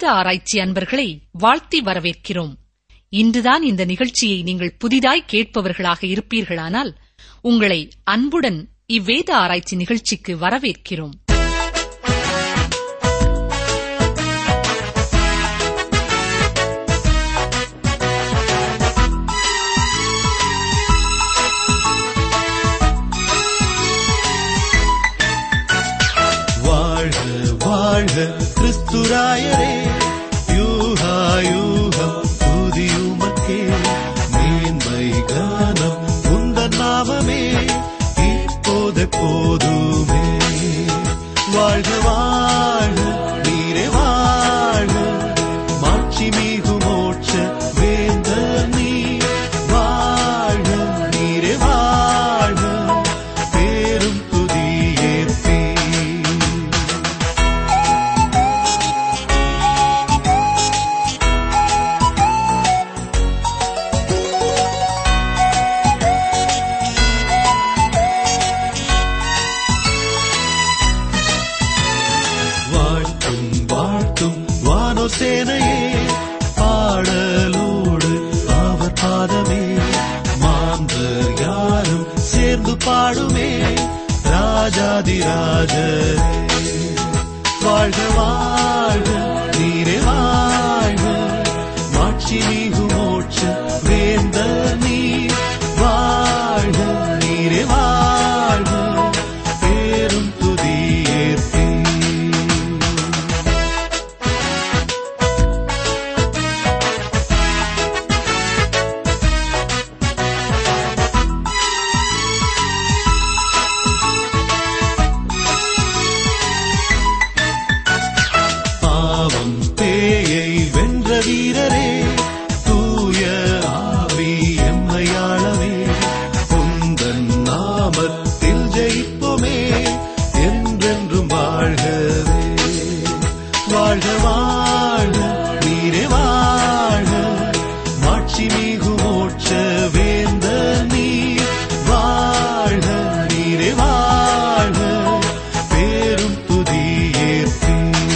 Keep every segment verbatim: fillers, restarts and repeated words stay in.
வேத ஆராய்ச்சி அன்பர்களை வாழ்த்தி வரவேற்கிறோம். இன்றுதான் இந்த நிகழ்ச்சியை நீங்கள் புதிதாய் கேட்பவர்களாக இருப்பீர்களானால் உங்களை அன்புடன் இவ்வேத ஆராய்ச்சி நிகழ்ச்சிக்கு வரவேற்கிறோம். கிறிஸ்துராயரே யூகாயூகம் துதியுமக்கே மேன்மை கானம் உந்தன் நாமமே இப்போது போதுமே. வாழ்க வாழ்க நீரே வாழ்க மாட்சி மிகு மோட்ச வேந்த நீ வாழ்க நீரே வாழ்க பேரும் துதியேற்பே. சேனையே பாடலோடு அவர் பாதமே மாந்தர் யாரும் சேர்ந்து பாடுமே ராஜாதி ராஜரே. வாழ்க வாழ்க நீரே வாழ்க மாட்சி மிகு மோட்ச வேந்த நீ வாழ்க நீரே வாழ்க பேரும் துதியேற்பே. வீரரே தூய ஆவி எம்மையாளவே உந்தன் நாமத்தில் ஜெயிப்போமே என்றென்றும் வாழ்கவே. வாழ்க வாழ்க நீரே வாழ்க மாட்சி மிகு மோட்ச வேந்த நீ வாழ்க நீரே வாழ்க பேரும் துதியேற்பே.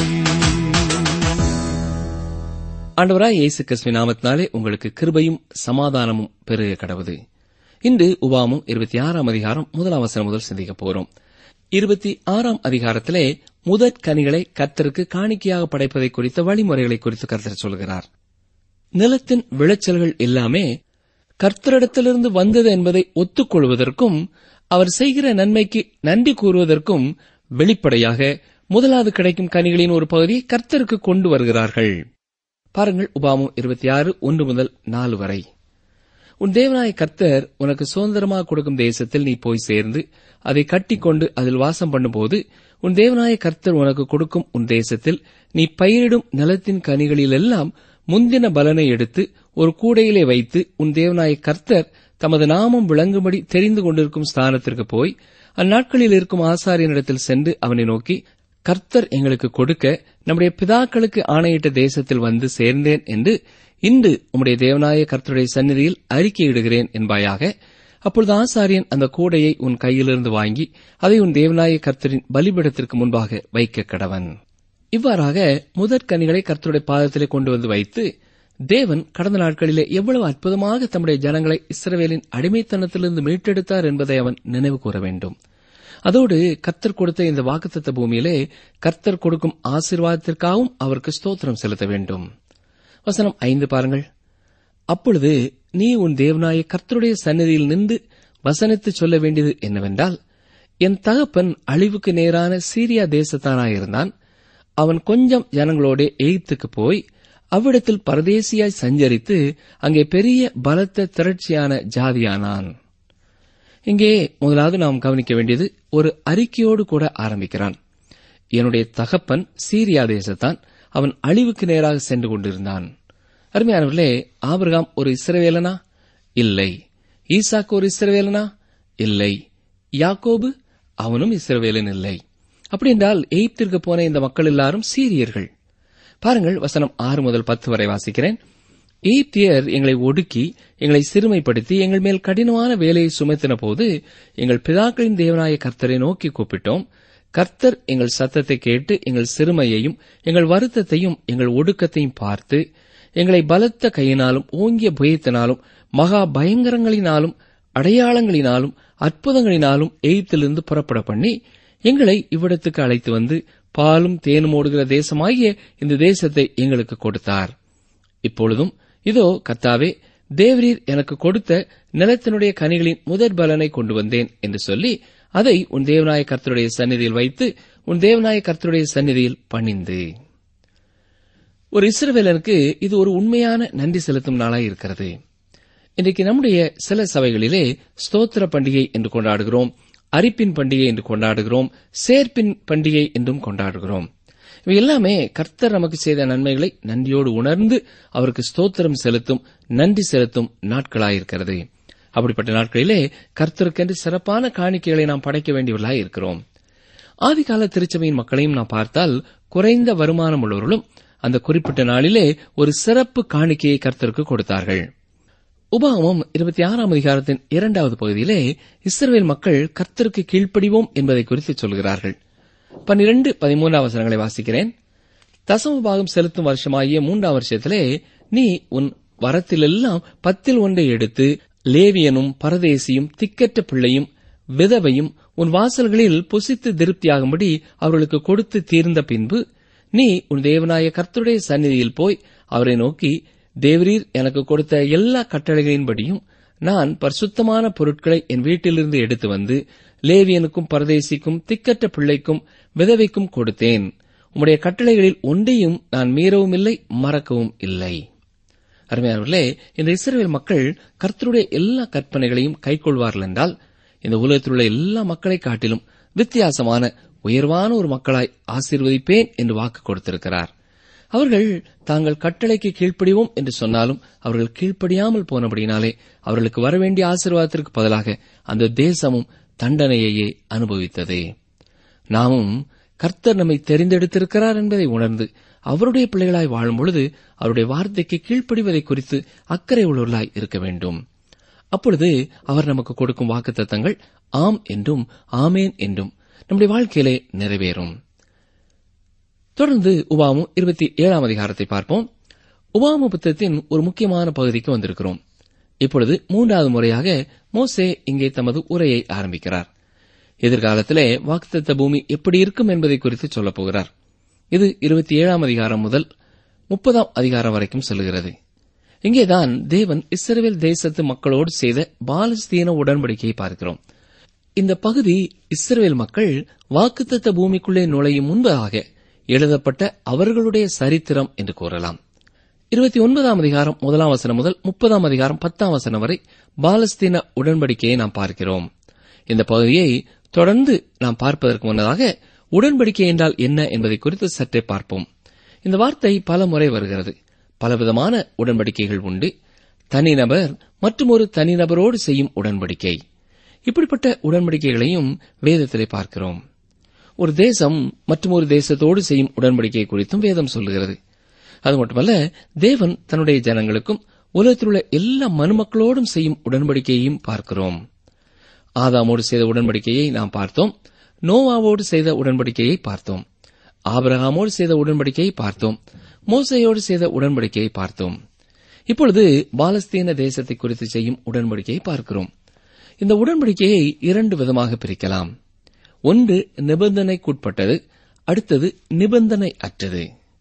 ஆண்டவராய் இயேசு கிறிஸ்துவின் நாமத்தினாலே உங்களுக்கு கிருபையும் சமாதானமும் பெருக கடவுது. இன்று உபாகமம் இருபத்தி ஆறாம் அதிகாரம் முதலாம் வசனம் முதல் சிந்திக்கப் போகிறோம். இருபத்தி ஆறாம் அதிகாரத்திலே முதற் கனிகளை கர்த்தருக்கு காணிக்கையாக படைப்பதை குறித்த வழிமுறைகளை குறித்து கர்த்தர் சொல்கிறார். நிலத்தின் விளைச்சல்கள் எல்லாமே கர்த்தரிடத்திலிருந்து வந்தது என்பதை ஒத்துக்கொள்வதற்கும் அவர் செய்கிற நன்மைக்கு நன்றி கூறுவதற்கும் வெளிப்படையாக முதலாவது கிடைக்கும் கனிகளின் ஒரு பகுதியை கர்த்தருக்கு கொண்டு வருகிறார்கள். பாருங்கள், உபாகமம் இருபத்தி ஆறு ஒன்று முதல் நாலு வரை. உன் தேவனாய கர்த்தர் உனக்கு சுதந்திரமாக கொடுக்கும் தேசத்தில் நீ போய் சேர்ந்து அதை கட்டிக்கொண்டு அதில் வாசம் பண்ணும்போது உன் தேவனாய கர்த்தர் உனக்கு கொடுக்கும் உன் தேசத்தில் நீ பயிரிடும் நிலத்தின் கனிகளிலெல்லாம் முந்தின பலனை எடுத்து ஒரு கூடையிலே வைத்து உன் தேவனாய கர்த்தர் தமது நாமம் விளங்கும்படி தெரிந்து கொண்டிருக்கும் ஸ்தானத்திற்கு போய் அந்நாட்களில் இருக்கும் ஆசாரியனிடத்தில் சென்று அவனை நோக்கி, கர்த்தர் எங்களுக்கு கொடுக்க நம்முடைய பிதாக்களுக்கு ஆணையிட்ட தேசத்தில் வந்து சேர்ந்தேன் என்று இன்று உம்முடைய தேவனாய கர்த்தருடைய சந்நிதியில் அறிக்கையிடுகிறேன் என்பாயாக. அப்பொழுது ஆசாரியன் அந்த கூடையை உன் கையிலிருந்து வாங்கி அதை உன் தேவனாய கர்த்தரின் பலிபீடத்திற்கு முன்பாக வைக்க கடவன். இவ்வாறாக முதற்கனிகளை கர்த்தருடைய பாதத்திலே கொண்டு வந்து வைத்து, தேவன் கடந்த நாட்களிலே எவ்வளவு அற்புதமாக தம்முடைய ஜனங்களை இஸ்ரவேலின் அடிமைத்தனத்திலிருந்து மீட்டெடுத்தார் என்பதை அவன் நினைவு கூற வேண்டும். அதோடு கர்த்தர் கொடுத்த இந்த வாக்குத்தத்த பூமியிலே கர்த்தர் கொடுக்கும் ஆசீர்வாதத்திற்காகவும் அவருக்கு ஸ்தோத்திரம் செலுத்த வேண்டும். வசனம் ஐந்து பாருங்கள். அப்பொழுது நீ உன் தேவனாய கர்த்தருடைய சந்நிதியில் நின்று வசனித்து சொல்ல வேண்டியது என்னவென்றால், என் தகப்பன் அழிவுக்கு நேரான சீரியா தேசத்தானாயிருந்தான். அவன் கொஞ்சம் ஜனங்களோட எகிப்துக்கு போய் அவ்விடத்தில் பரதேசியாய் சஞ்சரித்து அங்கே பெரிய பலத்த திரட்சியான ஜாதியானான். இங்கே முதலாவது நாம் கவனிக்க வேண்டியது ஒரு அறிக்கையோடு கூட ஆரம்பிக்கிறான். என்னுடைய தகப்பன் சீரியா தேசத்தான், அவன் அழிவுக்கு நேராக சென்று கொண்டிருந்தான். அருமையானவர்களே, ஆபிரகாம் ஒரு இஸ்ரவேலனா? இல்லை. ஈசாக்கு ஒரு இஸ்ரவேலனா? இல்லை. யாக்கோபு அவனும் இஸ்ரவேலன் இல்லை. அப்படி என்றால் எகிப்திற்கு போன இந்த மக்கள் எல்லாரும் சீரியர்கள். பாருங்கள், வசனம் ஆறு முதல் பத்து வரை வாசிக்கிறேன். எகிப்தியர் எங்களை ஒடுக்கி எங்களை சிறுமைப்படுத்தி எங்கள் மேல் கடினமான வேலையை சுமத்தின போது எங்கள் பிதாக்களின் தேவனாய கர்த்தரை நோக்கி கூப்பிட்டோம். கர்த்தர் எங்கள் சத்தத்தை கேட்டு எங்கள் சிறுமையையும் எங்கள் வருத்தத்தையும் எங்கள் ஒடுக்கத்தையும் பார்த்து எங்களை பலத்த கையினாலும் ஓங்கிய புயத்தினாலும் மகா பயங்கரங்களினாலும் அடையாளங்களினாலும் அற்புதங்களினாலும் எகிப்திலிருந்து புறப்பட பண்ணி எங்களை இவ்விடத்துக்கு அழைத்து வந்து பாலும் தேனும் ஓடுகிற தேசமாகிய இந்த தேசத்தை எங்களுக்கு கொடுத்தார். இப்பொழுதும் இதோ கர்த்தாவே, தேவரீர் எனக்கு கொடுத்த நிலத்தினுடைய கனிகளின் முதற் பலனை கொண்டு வந்தேன் என்று சொல்லி அதை உன் தேவனாய கர்த்தருடைய சந்நிதியில் வைத்து உன் தேவனாய கர்த்தருடைய சந்நிதியில் பணிந்து. ஒரு இஸ்ரவேலனுக்கு இது ஒரு உண்மையான நன்றி செலுத்தும் நாளாய் இருக்கிறது. இன்றைக்கு நம்முடைய சில சபைகளிலே ஸ்தோத்திர பண்டிகை என்று கொண்டாடுகிறோம், அரிப்பின் பண்டிகை என்று கொண்டாடுகிறோம், சேர்ப்பின் பண்டிகை என்றும் கொண்டாடுகிறோம். இவை எல்லாமே கர்த்தர் நமக்கு செய்த நன்மைகளை நன்றியோடு உணர்ந்து அவருக்கு ஸ்தோத்திரம் செலுத்தும், நன்றி செலுத்தும் நாட்களாயிருக்கிறது. அப்படிப்பட்ட நாட்களிலே கர்த்தருக்கென்று சிறப்பான காணிக்கைகளை நாம் படைக்க வேண்டியவர்களாய் இருக்கிறோம். ஆதிகால திருச்சபையின் மக்களையும் நாம் பார்த்தால் குறைந்த வருமானம் உள்ளவர்களும் அந்த குறிப்பிட்ட நாளிலே ஒரு சிறப்பு காணிக்கையை கர்த்தருக்கு கொடுத்தார்கள். உபாகமம் இருபத்தி ஆறாம் அதிகாரத்தின் இரண்டாவது பகுதியிலே இஸ்ரவேல் மக்கள் கர்த்தருக்கு கீழ்ப்படிவோம் என்பதை குறித்து சொல்கிறார்கள். பன்னிரண்டு பதிமூன்றாம் வசனங்களை வாசிக்கிறேன். தசமபாகம் செலுத்தும் வருஷமாகிய மூன்றாம் வருஷத்திலே நீ உன் வரத்திலெல்லாம் பத்தில் ஒன்றை எடுத்து லேவியனும் பரதேசியும் திக்கற்ற பிள்ளையும் விதவையும் உன் வாசல்களில் புசித்து திருப்தியாகும்படி அவர்களுக்கு கொடுத்து தீர்ந்த பின்பு நீ உன் தேவனாய கர்த்தருடைய சந்நிதியில் போய் அவரை நோக்கி, தேவரீர் எனக்கு கொடுத்த எல்லா கட்டளைகளின்படியும் நான் பரிசுத்தமான பொருட்களை என் வீட்டிலிருந்து எடுத்து வந்து லேவியனுக்கும் பரதேசிக்கும் திக்கற்ற பிள்ளைக்கும் விதவைக்கும் கொடுத்தேன். உம்முடைய கட்டளைகளில் ஒன்றையும் நான் மீறவும் இல்லை, மறக்கவும் இல்லை. அருமையானவர்களே, இந்த இஸ்ரவேல் மக்கள் கர்த்தருடைய எல்லா கற்பனைகளையும் கைக்கொள்வார்கள் என்றால் இந்த உலகத்தில் உள்ள எல்லா மக்களை காட்டிலும் வித்தியாசமான உயர்வான ஒரு மக்களாய் ஆசீர்வதிப்பேன் என்று வாக்கு கொடுத்திருக்கிறார். அவர்கள் தாங்கள் கட்டளைக்கு கீழ்ப்படிவோம் என்று சொன்னாலும் அவர்கள் கீழ்ப்படியாமல் போனபடினாலே அவர்களுக்கு வரவேண்டிய ஆசீர்வாதத்திற்கு பதிலாக அந்த தேசமும் தண்டனையையே அனுபவித்தது. நாமும் கர்த்தர் நம்மை தெரிந்தெடுத்திருக்கிறார் என்பதை உணர்ந்து அவருடைய பிள்ளைகளாய் வாழும் பொழுது அவருடைய வார்த்தைக்கு கீழ்ப்படிவதை குறித்து அக்கறை உள்ளவர்களாய் இருக்க வேண்டும். அப்பொழுது அவர் நமக்கு கொடுக்கும் வாக்குத்தத்தங்கள் ஆம் என்றும் ஆமேன் என்றும் நம்முடைய வாழ்க்கையிலே நிறைவேறும். தொடர்ந்து உபாகமம் இருபத்தி ஏழாம் அதிகாரத்தை பார்ப்போம். உபாகம புத்தகத்தின் ஒரு முக்கியமான பகுதிக்கு வந்திருக்கிறோம். இப்பொழுது மூன்றாவது முறையாக மோசே இங்கே தமது உரையை ஆரம்பிக்கிறார். எதிர்காலத்திலே வாக்குத்தத்த பூமி எப்படி இருக்கும் என்பதை குறித்து சொல்லப் போகிறார். இது இருபத்தி ஏழாம் அதிகாரம் முதல் முப்பதாம் அதிகாரம் வரைக்கும் செல்கிறது. இங்கேதான் தேவன் இஸ்ரவேல் தேசத்து மக்களோடு செய்த பாலஸ்தீன உடன்படிக்கையை பார்க்கிறோம். இந்த பகுதி இஸ்ரவேல் மக்கள் வாக்குத்தத்த பூமிக்குள்ளே நுழையும் முன்பதாக எழுதப்பட்ட அவர்களுடைய சரித்திரம் என்று கூறலாம். இருபத்தி ஒன்பதாம் அதிகாரம் முதலாம் வசனம் முதல் முப்பதாம் அதிகாரம் பத்தாம் வசனம் வரை பாலஸ்தீன உடன்படிக்கையை நாம் பார்க்கிறோம். இந்த பகுதியை தொடர்ந்து நாம் பார்ப்பதற்கு முன்னதாக உடன்படிக்கை என்றால் என்ன என்பதை குறித்து சற்றே பார்ப்போம். இந்த வார்த்தை பல முறை வருகிறது. பலவிதமான உடன்படிக்கைகள் உண்டு. தனிநபர் மற்றும் ஒரு தனிநபரோடு செய்யும் உடன்படிக்கை, இப்படிப்பட்ட உடன்படிக்கைகளையும் வேதத்திலே பார்க்கிறோம். ஒரு தேசம் மற்றும் ஒரு தேசத்தோடு செய்யும் உடன்படிக்கை குறித்தும் வேதம் சொல்லுகிறது. அது மட்டுமல்ல, தேவன் தன்னுடைய ஜனங்களுக்கும் உலகத்தில் உள்ள எல்லா மனுமக்களோடும் செய்யும் உடன்படிக்கையையும் பார்க்கிறோம். ஆதாமோடு செய்த உடன்படிக்கையை நாம் பார்த்தோம். நோவாவோடு செய்த உடன்படிக்கையை பார்த்தோம். ஆபிரகாமோடு செய்த உடன்படிக்கையை பார்த்தோம். மோசேயோடு செய்த உடன்படிக்கையை பார்த்தோம். இப்பொழுது பாலஸ்தீன தேசத்தை குறித்து செய்யும் உடன்படிக்கையை பார்க்கிறோம். இந்த உடன்படிக்கையை இரண்டு விதமாக பிரிக்கலாம். ஒன்று நிபந்தனைக்குட்பட்டது, அடுத்தது நிபந்தனை அற்றது.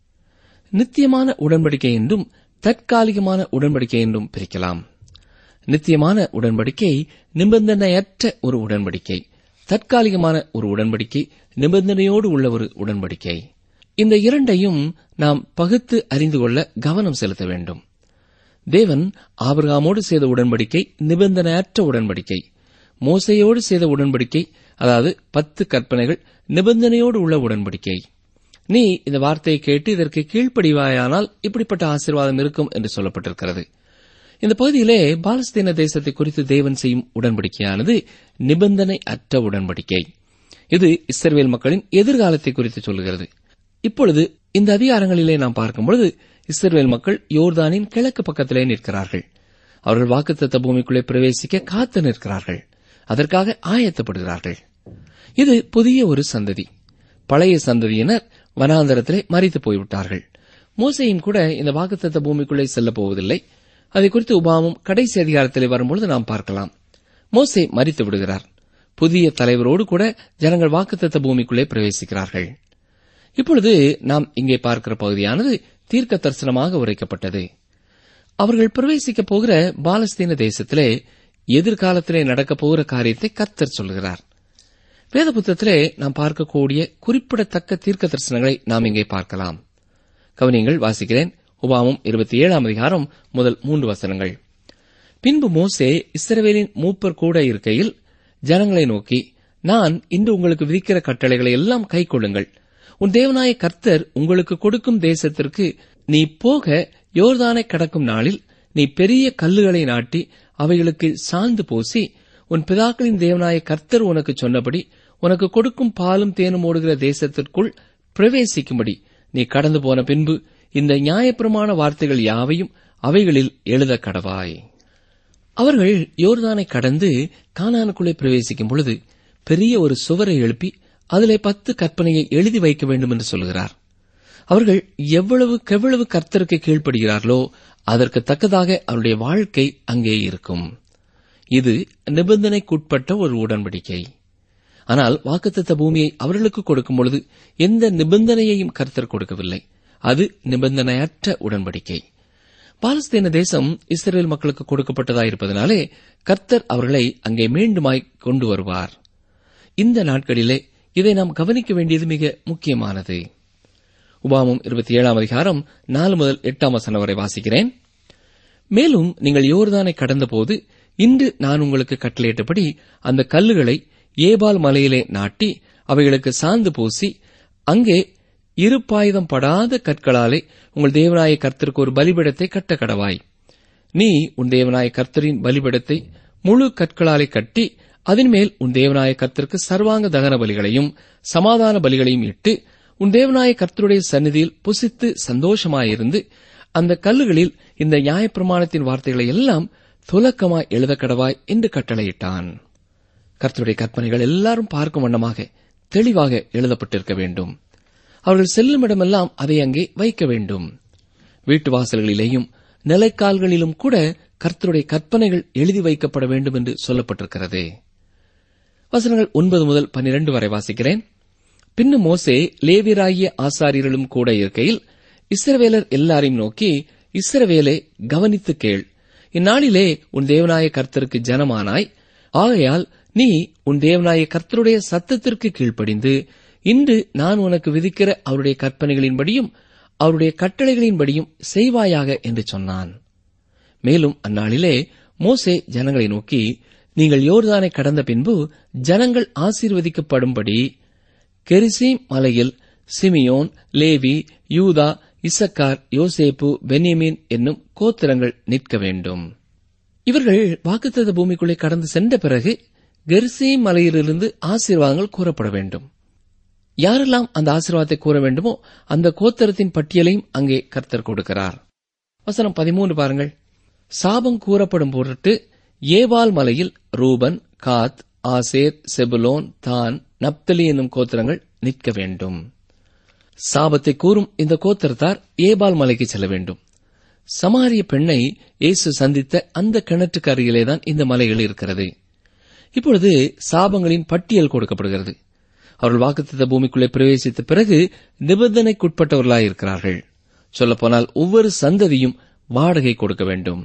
நித்தியமான உடன்படிக்கை என்றும் தற்காலிகமான உடன்படிக்கை என்றும் பிரிக்கலாம். நித்தியமான உடன்படிக்கை நிபந்தனையற்ற ஒரு உடன்படிக்கை, தற்காலிகமான ஒரு உடன்படிக்கை நிபந்தனையோடு உள்ள ஒரு உடன்படிக்கை. இந்த இரண்டையும் நாம் பகுத்து அறிந்து கொள்ள கவனம் செலுத்த வேண்டும். தேவன் ஆபிரகாமோடு செய்த உடன்படிக்கை நிபந்தனையற்ற உடன்படிக்கை. மோசேயோடு செய்த உடன்படிக்கை, அதாவது பத்து கற்பனைகள், நிபந்தனையோடு உள்ள உடன்படிக்கை. நீ இந்த வார்த்தையை கேட்டு இதற்கு கீழ்ப்படிவாயானால் இப்படிப்பட்ட ஆசீர்வாதம் இருக்கும் என்று சொல்லப்பட்டிருக்கிறது. இந்த பகுதியிலே பாலஸ்தீன தேசத்தை குறித்து தேவன் செய்யும் உடன்படிக்கையானது நிபந்தனை அற்ற உடன்படிக்கை. இது இஸ்ரவேல் மக்களின் எதிர்காலத்தை குறித்து சொல்கிறது. இப்பொழுது இந்த அதிகாரங்களிலே நாம் பார்க்கும்பொழுது இஸ்ரவேல் மக்கள் யோர்தானின் கிழக்கு பக்கத்திலே நிற்கிறார்கள். அவர்கள் வாக்குத்தத்த பூமிக்குள்ளே பிரவேசிக்க காத்து நிற்கிறார்கள். அதற்காக ஆயத்தப்படுகிறார்கள். இது புதிய ஒரு சந்ததி. பழைய சந்ததியினர் வனாந்தரத்திலே மரித்து போய்விட்டார்கள். மோசேயும் கூட இந்த வாக்குத்தத்த பூமிக்குள்ளே செல்லப் போவதில்லை. அதை குறித்து உபாகமம் கடைசி அதிகாரத்திலே வரும்பொழுது நாம் பார்க்கலாம். மோசே மரித்து விடுகிறார். புதிய தலைவரோடு கூட ஜனங்கள் வாக்குத்தத்த பூமிக்குள்ளே பிரவேசிக்கிறார்கள். இப்பொழுது நாம் இங்கே பார்க்கிற பகுதியானது தீர்க்க தரிசனமாக உரைக்கப்பட்டது. அவர்கள் பிரவேசிக்கப் போகிற பாலஸ்தீன தேசத்திலே எதிர்காலத்திலே நடக்கப் போகிற காரியத்தை கர்த்தர் சொல்கிறார். வேத புத்தகத்திலே நாம் பார்க்கக்கூடிய குறிப்பிடத்தக்க தீர்க்க தரிசனங்களை நாம் இங்கே பார்க்கலாம். கவனியங்கள், வாசிக்கிறேன். உபாகமம் இருபத்தி ஏழாம் அதிகாரம் முதல் மூன்று வசனங்கள். பின்பு மோசே இஸ்ரவேலின் மூப்பர் கூட இருக்கையில் ஜனங்களை நோக்கி, நான் இன்று உங்களுக்கு விதிக்கிற கட்டளைகளை எல்லாம் கைக்கொள்ளுங்கள். உன் தேவனாய கர்த்தர் உங்களுக்கு கொடுக்கும் தேசத்திற்கு நீ போக யோர்தானை கடக்கும் நாளில் நீ பெரிய கல்லுகளை நாட்டி அவைகளுக்கு சாந்து பூசி, உன் பிதாக்களின் தேவனாய கர்த்தர் உனக்கு சொன்னபடி உனக்கு கொடுக்கும் பாலும் தேனும் ஓடுகிற தேசத்திற்குள் பிரவேசிக்கும்படி நீ கடந்து போன பின்பு இந்த நியாயப்பிரமாண வார்த்தைகள் யாவையும் அவைகளில் எழுத கடவாய். அவர்கள் யோர்தானை கடந்து கானானுக்குள்ளே பிரவேசிக்கும் பொழுது பெரிய ஒரு சுவரை எழுப்பி அதிலே பத்து கற்பனையை எழுதி வைக்க வேண்டும் என்று சொல்கிறார். அவர்கள் எவ்வளவு கெவ்வளவு கர்த்தருக்கு கீழ்ப்படுகிறார்களோ அதற்கு தக்கதாக அவருடைய வாழ்க்கை அங்கே இருக்கும். இது நிபந்தனைக்குட்பட்ட ஒரு உடன்படிக்கை. ஆனால் வாக்குத்தத்த பூமியை அவர்களுக்கு கொடுக்கும் பொழுது எந்த நிபந்தனையையும் கர்த்தர் கொடுக்கவில்லை. அது நிபந்தனையற்ற உடன்படிக்கை. பாலஸ்தீன தேசம் இஸ்ரேல் மக்களுக்கு கொடுக்கப்பட்டதாயிருப்பதனாலே கர்த்தர் அவர்களை அங்கே மீண்டுமாய் கொண்டு வருவார். இந்த நாட்களிலே இதை நாம் கவனிக்க வேண்டியது மிக முக்கியமானது. உபாகமம் இருபத்தி ஏழாம் அதிகாரம் நாலு முதல் எட்டாம் வசனம் வரை வாசிக்கிறேன். மேலும் நீங்கள் யோர்தானை கடந்தபோது இன்று நான் உங்களுக்கு கட்டளையிட்டபடி அந்த கல்லுகளை ஏபால் மலையிலே நாட்டி அவைகளுக்கு சாந்து பூசி அங்கே இருப்பாயுதம் படாத கற்களாலே உங்கள் தேவனாய கர்த்தருக்கு ஒரு பலிபீடத்தை கட்ட கடவாய். நீ உன் தேவனாய கர்த்தரின் பலிபீடத்தை முழு கற்களாலே கட்டி அதன் மேல் உன் தேவனாய கர்த்தருக்கு சர்வாங்க தகன பலிகளையும் சமாதான பலிகளையும் இட்டு உன் தேவனாய கர்த்தருடைய சந்நிதியில் புசித்து சந்தோஷமாயிருந்து அந்த கல்லுகளில் இந்த நியாயப்பிரமாணத்தின் வார்த்தைகளை எல்லாம் துலக்கமாய் எழுத கடவாய் என்று கட்டளையிட்டான். கர்த்தருடைய கற்பனைகள் எல்லாரும் பார்க்கும் வண்ணமாக தெளிவாக எழுதப்பட்டிருக்க வேண்டும். அவர்கள் செல்லும் இடமெல்லாம் அதை அங்கே வைக்க வேண்டும். வீட்டு வாசல்களிலேயும் நிலைக்கால்களிலும் கூட கர்த்தருடைய கற்பனைகள் எழுதி வைக்கப்பட வேண்டும் என்று சொல்லப்பட்டிருக்கிறது. வசனங்கள் ஒன்பது முதல் பன்னிரண்டு வரை வாசிக்கிறேன். பின்னும் மோசே லேவியராகிய ஆசாரியர்களும் கூட இருக்கையில் இஸ்ரவேலர் எல்லாரையும் நோக்கி, இஸ்ரவேலே கவனித்து கேள். இந்நாளிலே உன் தேவனாய கர்த்தருக்கு ஜனமானாய். ஆகையால் நீ உன் தேவனாய கர்த்தருடைய சத்தத்திற்கு கீழ்ப்படிந்து இன்று நான் உனக்கு விதிக்கிற அவருடைய கற்பனைகளின்படியும் அவருடைய கட்டளைகளின்படியும் செய்வாயாக என்று சொன்னான். மேலும் அந்நாளிலே மோசே ஜனங்களை நோக்கி, நீங்கள் யோர்தானை கடந்த பின்பு ஜனங்கள் ஆசீர்வதிக்கப்படும்படி கெரிசீம் மலையில் சிமியோன், லேவி, யூதா, இசக்கார், யோசேப்பு, பென்யமீன் என்னும் கோத்திரங்கள் நிற்க வேண்டும். இவர்கள் வாக்குத்தத்த பூமிக்குள்ளே கடந்து சென்ற பிறகு கெரிசீம் மலையிலிருந்து ஆசீர்வாதங்கள் கூறப்பட வேண்டும். யாரெல்லாம் அந்த ஆசீர்வாதத்தை கூற வேண்டுமோ அந்த கோத்திரத்தின் பட்டியலையும் அங்கே கர்த்தர் கொடுக்கிறார். வசனம் பதிமூன்று பாருங்கள். சாபம் கூறப்படும் பொருட்டு ஏபால் மலையில் ரூபன், காத், ஆசேர், செபுலோன், தான், நப்தலி என்னும் கோத்திரங்கள் நிற்க வேண்டும். சாபத்தை கூறும் இந்த கோத்திரத்தார் ஏபால் மலைக்கு செல்ல வேண்டும். சமாரிய பெண்ணை இயேசு சந்தித்த அந்த கிணற்றுக்கு அருகிலேதான் இந்த மலைகள் இருக்கிறது. இப்பொழுது சாபங்களின் பட்டியல் கொடுக்கப்படுகிறது. அவர்கள் வாக்குத்தத்த பூமிக்குள்ளே பிரவேசித்த பிறகு நிபந்தனைக்குட்பட்டவர்களாயிருக்கிறார்கள். சொல்லப்போனால் ஒவ்வொரு சந்ததியும் வாடகை கொடுக்க வேண்டும்.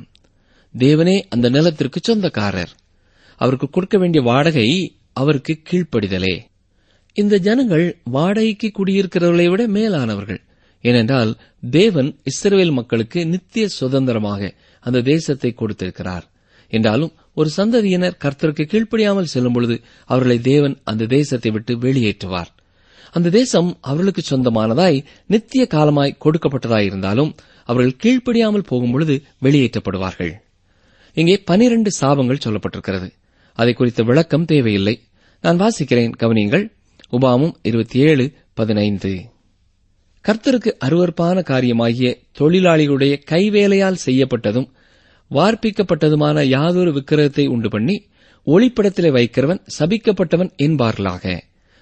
தேவனே அந்த நிலத்திற்கு சொந்தக்காரர். அவருக்கு கொடுக்க வேண்டிய வாடகை அவருக்கு கீழ்ப்படிதலே. இந்த ஜனங்கள் வாடகைக்கு குடியிருக்கிறவர்களை விட மேலானவர்கள். ஏனென்றால் தேவன் இஸ்ரவேல் மக்களுக்கு நித்திய சுதந்திரமாக அந்த தேசத்தை கொடுத்திருக்கிறார். என்றாலும் ஒரு சந்ததியினர் கர்த்தருக்கு கீழ்ப்படியாமல் செல்லும் பொழுது அவர்களை தேவன் அந்த தேசத்தை விட்டு வெளியேற்றுவார். அந்த தேசம் அவர்களுக்கு சொந்தமானதாய் நித்திய காலமாய் கொடுக்கப்பட்டதாயிருந்தாலும் அவர்கள் கீழ்ப்படியாமல் போகும்பொழுது வெளியேற்றப்படுவார்கள். இங்கே பனிரண்டு சாபங்கள் சொல்லப்பட்டிருக்கிறது. அதை குறித்த விளக்கம் தேவையில்லை. நான் வாசிக்கிறேன், கவனியுங்கள். உபாகமம் இருபத்தி ஏழு பதினைந்து. கர்த்தருக்கு அருவருப்பான காரியமாகிய தொழிலாளிகளுடைய கைவேலையால் செய்யப்பட்டதும் வார்ப்பிக்கப்பட்டதுமான யாதொரு விக்கிரகத்தை உண்டு பண்ணி ஒளிப்படத்திலே வைக்கிறவன் சபிக்கப்பட்டவன் என்பார்களாக.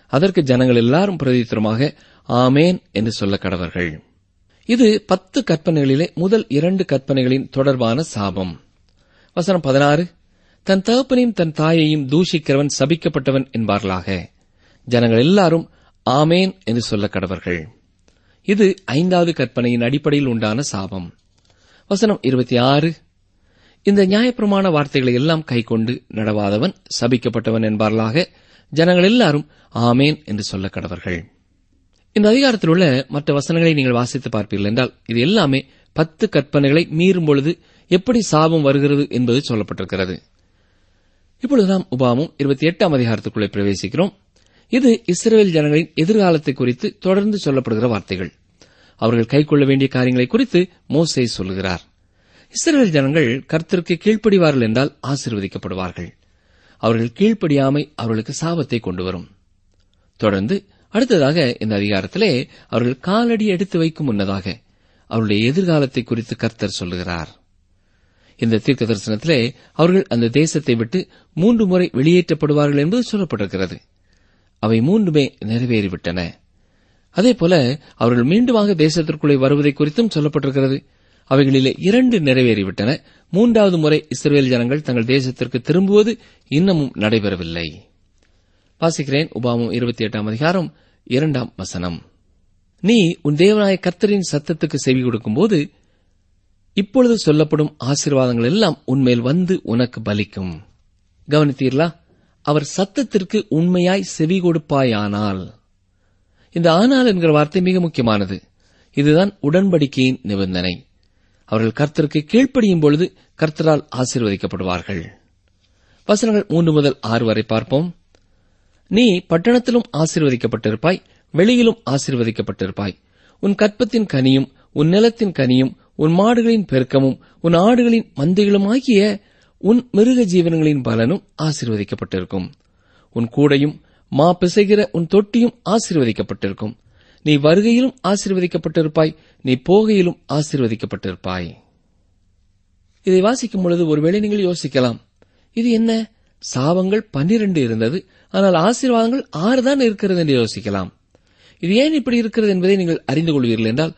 அதற்கு ஜனங்கள் எல்லாரும் பிரதித்திரமாக ஆமேன் என்று சொல்ல கடவர்கள். இது பத்து கற்பனைகளிலே முதல் இரண்டு கற்பனைகளின் தொடர்பான சாபம். வசனம் பதினாறு, தன் தகப்பனையும் தன் தாயையும் தூஷிக்கிறவன் சபிக்கப்பட்டவன் என்பார்களாக. ஜனங்கள் எல்லாரும் ஆமேன் என்று சொல்ல கடவர்கள். இது ஐந்தாவது கற்பனையின் அடிப்படையில் உண்டான சாபம். வசனம் இருபத்தி ஆறு, இந்த நியாயப்பிரமாண வார்த்தைகளை எல்லாம் கைக்கொண்டு நடவாதவன் சபிக்கப்பட்டவன் என்பார்களாக. ஜனங்கள் எல்லாரும் ஆமேன் என்று சொல்ல கடவர்கள். இந்த அதிகாரத்தில் உள்ள மற்ற வசனங்களை நீங்கள் வாசித்து பார்ப்பீர்கள் என்றால் இது எல்லாமே பத்து கற்பனைகளை மீறும் பொழுது எப்படி சாபம் வருகிறது என்பது சொல்லப்பட்டிருக்கிறது. இப்பொழுது நாம் உபாகமம் இருபத்தி எட்டாம் அதிகாரத்துக்குள்ளே பிரவேசிக்கிறோம். இது இஸ்ரவேல் ஜனங்களின் எதிர்காலத்தை குறித்து தொடர்ந்து சொல்லப்படுகிற வார்த்தைகள். அவர்கள் கைக்கொள்ள வேண்டிய காரியங்களை குறித்து மோசே சொல்லுகிறார். இஸ்ரவேல் ஜனங்கள் கர்த்தருக்கு கீழ்ப்படிவார்கள் என்றால் ஆசீர்வதிக்கப்படுவார்கள். அவர்கள் கீழ்ப்படியாமை அவர்களுக்கு சாபத்தை கொண்டு வரும். தொடர்ந்து அடுத்ததாக இந்த அதிகாரத்திலே அவர்கள் காலடி எடுத்து வைக்கும் முன்னதாக அவருடைய எதிர்காலத்தை குறித்து கர்த்தர் சொல்லுகிறார். இந்த தீர்க்க தரிசனத்திலே அவர்கள் அந்த தேசத்தை விட்டு மூன்று முறை வெளியேற்றப்படுவார்கள் என்பது சொல்லப்பட்டிருக்கிறது. அவை மூன்றுமே நிறைவேறிவிட்டன. அதேபோல அவர்கள் மீண்டுமாக தேசத்திற்குள்ளே வருவதை குறித்தும் சொல்லப்பட்டிருக்கிறது. அவைகளிலே இரண்டு நிறைவேறிவிட்டன. மூன்றாவது முறை இஸ்ரவேல் ஜனங்கள் தங்கள் தேசத்திற்கு திரும்புவது இன்னமும் நடைபெறவில்லை. வாசிக்கிறேன். உபாகமம் இருபத்தி எட்டாம் அதிகாரம் இரண்டாம் வசனம், நீ உன் தேவனாய கர்த்தரின் சத்தத்துக்கு செவி கொடுக்கும்போது இப்பொழுது சொல்லப்படும் ஆசீர்வாதங்கள் எல்லாம் உன்மேல் வந்து உனக்கு பலிக்கும். கவனித்தீர்களா? அவர் சத்தத்திற்கு உண்மையாய் செவி கொடுப்பாயானால். இந்த ஆனால் என்கிற வார்த்தை மிக முக்கியமானது. இதுதான் உடன்படிக்கையின் நிபந்தனை. அவர்கள் கர்த்தருக்கு கீழ்ப்படியும் பொழுது கர்த்தரால் ஆசீர்வதிக்கப்படுவார்கள். வசனங்கள் மூன்று முதல் ஆறு வரை பார்ப்போம். நீ பட்டணத்திலும் ஆசீர்வதிக்கப்பட்டிருப்பாய், வெளியிலும் ஆசீர்வதிக்கப்பட்டிருப்பாய். உன் கற்பத்தின் கனியும் உன் நிலத்தின் கனியும் உன் மாடுகளின் பெருக்கமும் உன் ஆடுகளின் மந்தைகளுமாகிய உன் மிருக ஜீவனங்களின் பலனும் ஆசீர்வதிக்கப்பட்டிருக்கும். உன் கூடையும் மா பிசைகிற உன் தொட்டியும் ஆசீர்வதிக்கப்பட்டிருக்கும். நீ வருகையிலும் ஆசீர்வதிக்கப்பட்டிருப்பாய், நீ போகையிலும் ஆசீர்வதிக்கப்பட்டிருப்பாய். இதை வாசிக்கும் பொழுது ஒருவேளை நீங்கள் யோசிக்கலாம், இது என்ன, சாபங்கள் பன்னிரண்டு இருந்தது, ஆனால் ஆசீர்வாதங்கள் ஆறு தான் இருக்கிறது என்று யோசிக்கலாம். இது ஏன் இப்படி இருக்கிறது என்பதை நீங்கள் அறிந்து கொள்வீர்கள் என்றால்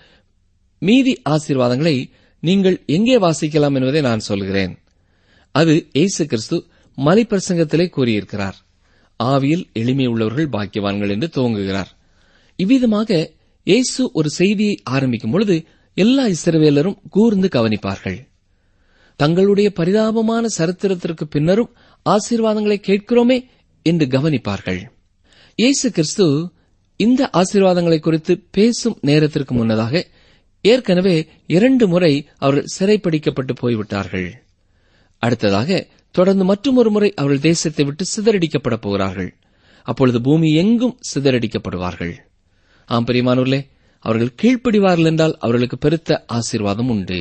மீதி ஆசீர்வாதங்களை நீங்கள் எங்கே வாசிக்கலாம் என்பதை நான் சொல்கிறேன். அது இயேசு கிறிஸ்து மலைப்பிரசங்கத்திலே கூறியிருக்கிறார். ஆவியில் எளிமை உள்ளவர்கள் பாக்கியவான்கள் என்று துவங்குகிறார். இவ்விதமாக இயேசு ஒரு செய்தியை ஆரம்பிக்கும் பொழுது எல்லா இஸ்ரவேலரும் கூர்ந்து கவனிப்பார்கள். தங்களுடைய பரிதாபமான சரித்திரத்திற்கு பின்னரும் ஆசீர்வாதங்களை கேட்கிறோமே என்று கவனிப்பார்கள். இயேசு கிறிஸ்து இந்த ஆசீர்வாதங்களை குறித்து பேசும் நேரத்திற்கு முன்னதாக ஏற்கனவே இரண்டு முறை அவர்கள் சிறைப்பிடிக்கப்பட்டு போய்விட்டார்கள். அடுத்ததாக தொடர்ந்து மற்றொரு முறை அவர்கள் தேசத்தை விட்டு சிதறடிக்கப்பட போகிறார்கள். அப்பொழுது பூமி எங்கும் சிதறடிக்கப்படுவார்கள். ஆம் பிரியமானவர்களே, அவர்கள் கீழ்ப்படிவார்கள் என்றால் அவர்களுக்கு பெருத்த ஆசீர்வாதம் உண்டு.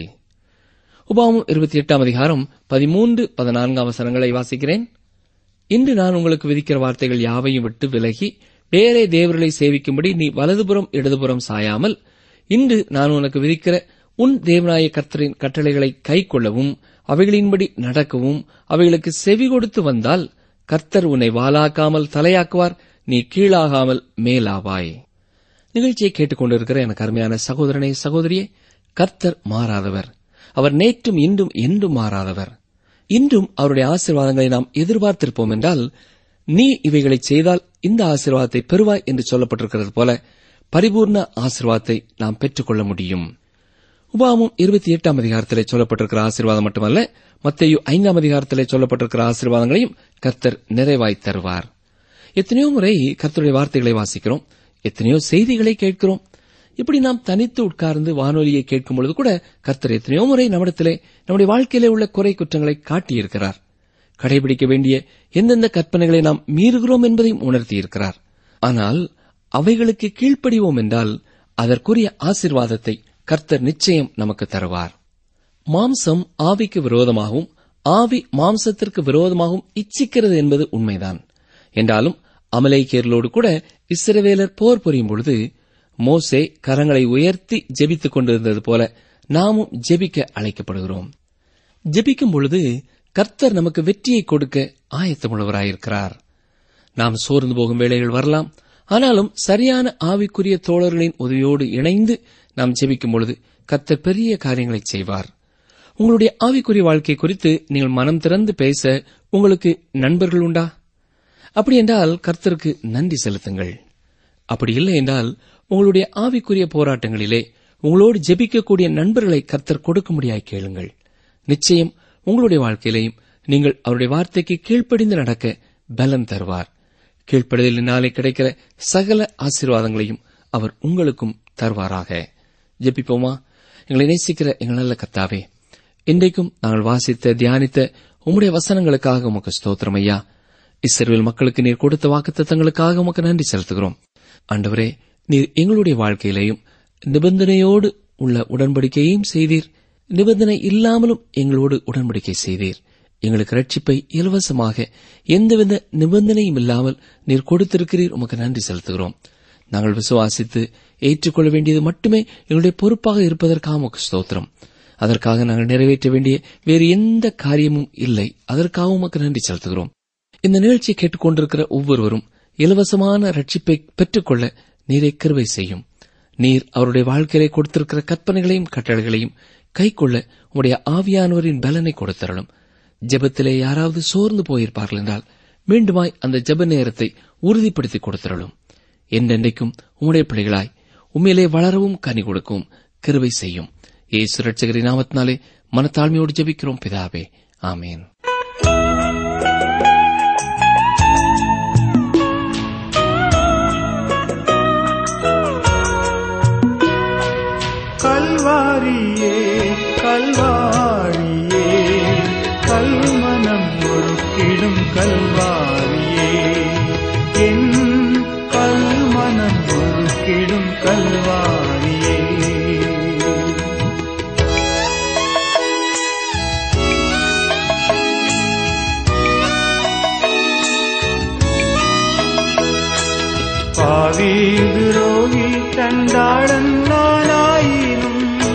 உபாகமம் இருபத்தி எட்டாம் அதிகாரம் பதிமூன்று பதினான்காம் வசனங்களை வாசிக்கிறேன். இன்று நான் உங்களுக்கு விதிக்கிற வார்த்தைகள் யாவையும் விட்டு விலகி வேறே தேவர்களை சேவிக்கும்படி நீ வலதுபுறம் இடதுபுறம் சாயாமல் இன்று நான் உனக்கு விதிக்கிற உன் தேவனாய கர்த்தரின் கட்டளைகளை கைக்கொள்ளவும் அவைகளின்படி நடக்கவும் அவைகளுக்கு செவி கொடுத்து வந்தால் கர்த்தர் உன்னை வாலாக்காமல் தலையாக்குவார், நீ கீழாகாமல் மேலாவாய். நிகழ்ச்சியை கேட்டுக்கொண்டிருக்கிற எனக்கு அருமையான சகோதரனே சகோதரியே, கர்த்தர் மாறாதவர். அவர் நேற்றும் இன்றும் என்றும் மாறாதவர். இன்றும் அவருடைய ஆசீர்வாதங்களை நாம் எதிர்பார்த்திருப்போம் என்றால் நீ இவைகளை செய்தால் இந்த ஆசீர்வாதத்தை பெறுவாய் என்று சொல்லப்பட்டிருக்கிறது போல பரிபூர்ண ஆசீர்வாதத்தை நாம் பெற்றுக்கொள்ள முடியும். உபாகமம் இருபத்தி எட்டாம் அதிகாரத்திலே சொல்லப்பட்டிருக்கிற ஆசீர்வாதம் மட்டுமல்ல, மத்தேயு ஐந்தாம் அதிகாரத்திலே சொல்லப்பட்டிருக்கிற ஆசீர்வாதங்களையும் கர்த்தர் நிறைவாய் தருவார். எத்தனையோ முறை கர்த்தருடைய வார்த்தைகளை வாசிக்கிறோம், எத்தனையோ செய்திகளை கேட்கிறோம். இப்படி நாம் தனித்து உட்கார்ந்து வானொலியை கேட்கும் பொழுது கூட கர்த்தர் எத்தனையோ முறை நம்மிடத்திலே நம்முடைய வாழ்க்கையிலே உள்ள குறை குற்றங்களை காட்டியிருக்கிறார். கடைபிடிக்க வேண்டிய எந்தெந்த கற்பனைகளை நாம் மீறுகிறோம் என்பதையும் உணர்த்தியிருக்கிறார். ஆனால் அவைகளுக்கு கீழ்ப்படிவோம் என்றால் அதற்குரிய ஆசீர்வாதத்தை கர்த்தர் நிச்சயம் நமக்கு தருவார். மாம்சம் ஆவிக்கு விரோதமாகவும் ஆவி மாம்சத்திற்கு விரோதமாகவும் இச்சிக்கிறது என்பது உண்மைதான். என்றாலும் அமலேக்கியர்களோடு கூட இஸ்ரவேலர் போர் புரியும் பொழுது மோசே கரங்களை உயர்த்தி ஜெபித்துக் கொண்டிருந்தது போல நாமும் ஜெபிக்க அழைக்கப்படுகிறோம். ஜெபிக்கும் பொழுது கர்த்தர் நமக்கு வெற்றியை கொடுக்க ஆயத்தமுள்ளவராயிருக்கிறார். நாம் சோர்ந்து போகும் வேளைகள் வரலாம், ஆனாலும் சரியான ஆவிக்குரிய தோழர்களின் உதவியோடு இணைந்து நாம் ஜெபிக்கும் பொழுது கர்த்தர் பெரிய காரியங்களை செய்வார். உங்களுடைய ஆவிக்குரிய வாழ்க்கை குறித்து நீங்கள் மனம் திறந்து பேச உங்களுக்கு நண்பர்கள் உண்டா? அப்படி என்றால் கர்த்தருக்கு நன்றி செலுத்துங்கள். அப்படி இல்லை என்றால் உங்களுடைய ஆவிக்குரிய போராட்டங்களிலே உங்களோடு ஜெபிக்கக்கூடிய நண்பர்களை கர்த்தர் கொடுக்கும்படியாய் கேளுங்கள். நிச்சயம் உங்களுடைய வாழ்க்கையிலேயும் நீங்கள் அவருடைய வார்த்தைக்கு கீழ்ப்படிந்து நடக்க பலன் தருவார். கீழ்ப்படிதலினாலே கிடைக்கிற சகல ஆசீர்வாதங்களையும் அவர் உங்களுக்கும் தருவாராக. ஜெபிப்போமா? எங்களை நேசிக்கிற எங்கள் நல்ல கர்த்தாவே, இன்றைக்கும் நாங்கள் வாசித்த தியானித்த உம்முடைய வசனங்களுக்காக உமக்கு ஸ்தோத்திரம் ஐயா. இஸ்ரவேல் மக்களுக்கு நீர் கொடுத்த வாக்குத்தத்தங்களுக்காக உமக்கு நன்றி செலுத்துகிறோம். ஆண்டவரே, நீர் எங்களுடைய வாழ்க்கையிலேயும் நிபந்தனையோடு உள்ள உடன்படிக்கையையும் செய்தீர், நிபந்தனை இல்லாமலும் எங்களோடு உடன்படிக்கை செய்தீர். எங்களுக்கு ரட்சிப்பை இலவசமாக எந்தவித நிபந்தனையும் இல்லாமல் நீர் கொடுத்திருக்கிறீர். உமக்கு நன்றி செலுத்துகிறோம். நாங்கள் விசுவாசித்து ஏற்றுக்கொள்ள வேண்டியது மட்டுமே எங்களுடைய பொறுப்பாக இருப்பதற்காக உமக்கு ஸ்தோத்திரம். அதற்காக நாங்கள் நிறைவேற்ற வேண்டிய வேறு எந்த காரியமும் இல்லை. அதற்காக உமக்கு நன்றி செலுத்துகிறோம். இந்த நிகழ்ச்சியை கேட்டுக்கொண்டிருக்கிற ஒவ்வொருவரும் இலவசமான ரட்சிப்பை பெற்றுக்கொள்ள நீரை கிருபை செய்யும். நீர் அவருடைய வாழ்க்கையிலே கொடுத்திருக்கிற கற்பனைகளையும் கட்டளைகளையும் கைக்கொள்ள உம்முடைய ஆவியானவரின் பலனை கொடுத்தரலும். ஜெபத்திலே யாராவது சோர்ந்து போயிருப்பார்கள் என்றால் மீண்டுமாய் அந்த ஜெப நேரத்தை உறுதிப்படுத்திக் கொடுத்தரலும். என்றென்றைக்கும் உம்முடைய பிள்ளைகளாய் உண்மையிலே வளரவும் கனி கொடுக்கவும் கிருபை செய்யும். இயேசு இரட்சகரின் நாமத்தினாலே மனத்தாழ்மையோடு ஜெபிக்கிறோம் பிதாவே, ஆமேன். கல்வாரியே கல்வாரியே கல்மனம் ஒருக்கிடும் கல்வாரியே, என் கல்மனம் ஒருக்கிடும் கல்வாரியே. பாவி துரோகி கண்டாளன் நானாயினும்,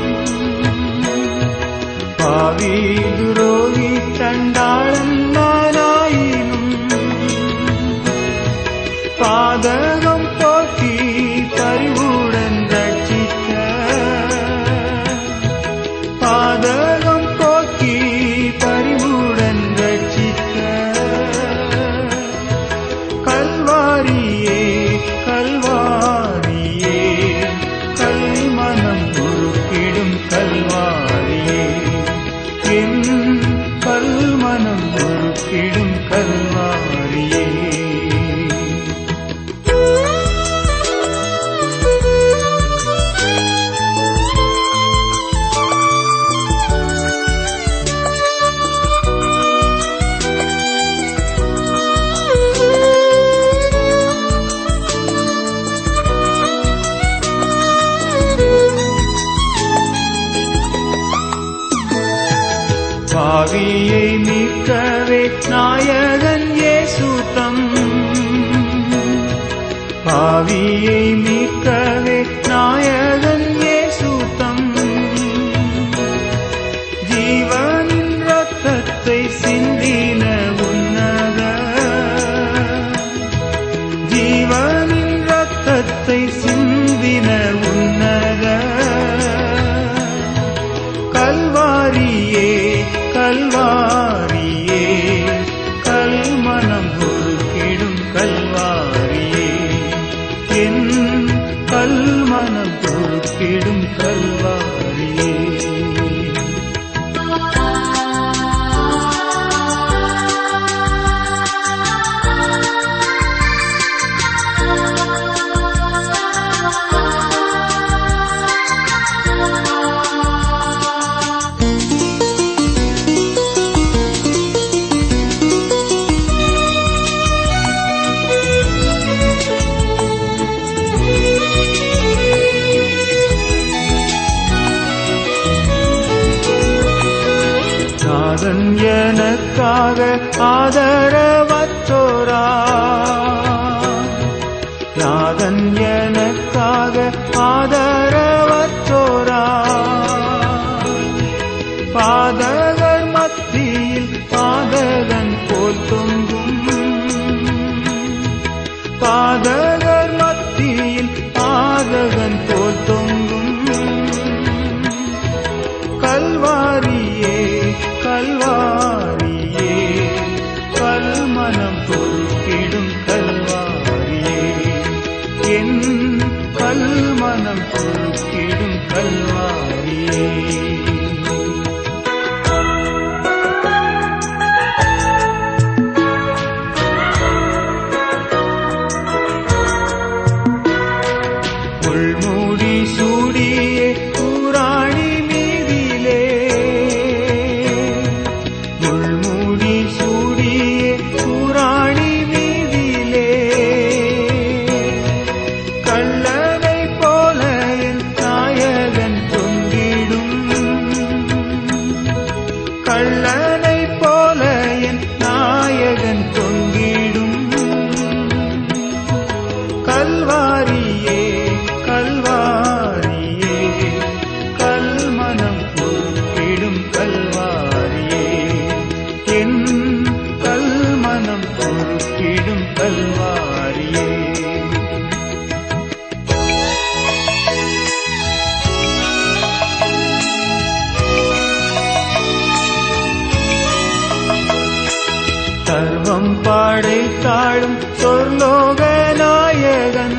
பாவி துரோகி கண்டாளன் நானாயினும், பாதகம் போக்கி பரிவுடன் ரட்சிக்க, பாதகம் போக்கி பரிவுடன் ரட்சிக்க, கல்வாரியே கல்வாரியே கல்மனம் உருக்கிடும் கல்வாரியே, என் கல்மனம் உருக்கிடும் கல்வாரியே. பாவியை மீட்கவே நாயகன் இயேசு தம், பாவியை மீட்கவே நாயகன் இயேசு தம், ஜீவனின் ரத்தத்தை சிந்தின உன்னத, ஜீவனின் ரத்தத்தை சிந்தின உன்னத கல்வாரியே கல்வாரியே கல்மனம் ஒருக்கிடும் கல்வாரியே, என் கல்மனம் ஒருக்கிடும் கல்வாரியே. நாதன் எனக்காக ஆதரவற்றோரா, நாதன் எனக்காக ஆதரவற்றோரா, பாதகர் மத்தியில் பாதகன் போல் தொங்கும், பாதகர் மனம் பொறுக்கிடும் கல்வாரியே, என் கல் மனம் பொறுக்கிடும் கல்வாரியே. முள்மூடி சூடியே பூராணி மீதிலே, முள்மூடி சூடியே பூராணி மீதிலே, கள்ளனை போல என் நாயகன் தொங்கிடும், கள்ளனை போல என் நாயகன் தொங்கிடும். கல்வாரியே கல்வாரியே, கல்மனம் பொறுக்கிடும் கல்வாரியே, என் கல்மனம் பொறுக்கிடும் கல்வாரியே. சர்வம் படைத்தாளும் சொர்லோக நாயகன்,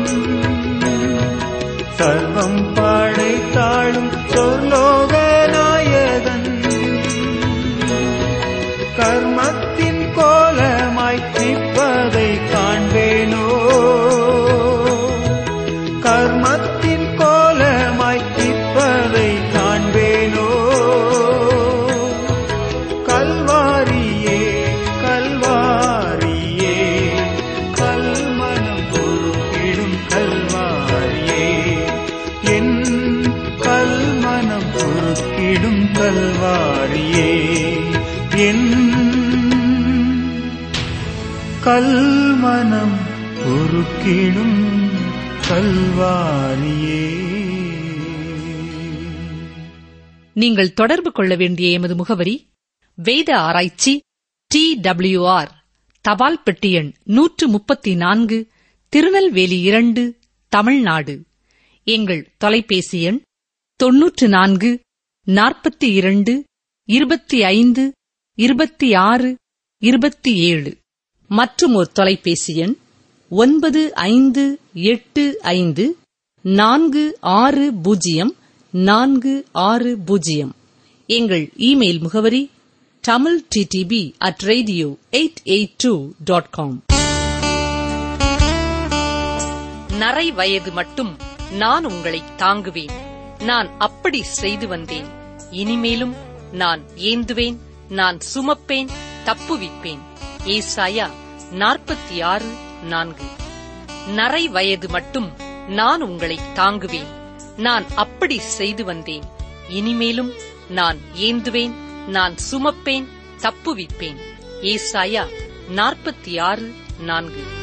சர்வம் படைத்தாளும் சொர்லோக நாயகன், கர்மத்தின் கோலமாய் நிற்பதை காண்பேனோ, கர்மத்தின் கோலமாய் நிற்பதை காண்பேனோ. கல்வாரியே கல்வாரியே, கல்மனம் பொறுக்கிடும் கல்வாரியே, என் கல்மனம் பொறுக்கிடும் கல்வாரியே, என் கல்மனம் பொறுக்கிடும் கல்வாரியே. நீங்கள் தொடர்பு கொள்ள வேண்டிய எமது முகவரி வேத ஆராய்ச்சி டி டபிள்யூ ஆர், தபால் பெட்டி எண் நூற்று முப்பத்தி நான்கு, திருநெல்வேலி இரண்டு, தமிழ்நாடு. எங்கள் தொலைபேசி எண் தொன்னூற்று நான்கு நாற்பத்தி இரண்டு இருபத்தி ஐந்து இருபத்தி ஆறு இருபத்தி ஏழு. மற்றும் ஒரு தொலைபேசி எண் ஒன்பது ஐந்து எட்டு ஐந்து நான்கு ஆறு பூஜ்ஜியம் நான்கு ஆறு பூஜ்ஜியம். எங்கள் இமெயில் முகவரி Tamil DTP at radio eight eight two dot com. நரை வயது மட்டும் நான் உங்களை தாங்குவேன், நான் அப்படி செய்து வந்தேன், இனிமேலும் நான் ஏந்துவேன், நான் சுமப்பேன், தப்புவிப்பேன். ஏசாயா நாற்பத்தி ஆறு நான்கு. நரை வயது மட்டும் நான் உங்களை தாங்குவேன், நான் அப்படி செய்து வந்தேன், இனிமேலும் நான் ஏந்துவேன், நான் சுமப்பேன், தப்புவிப்பேன். ஏசாயா நாற்பத்தி ஆறு நான்கு.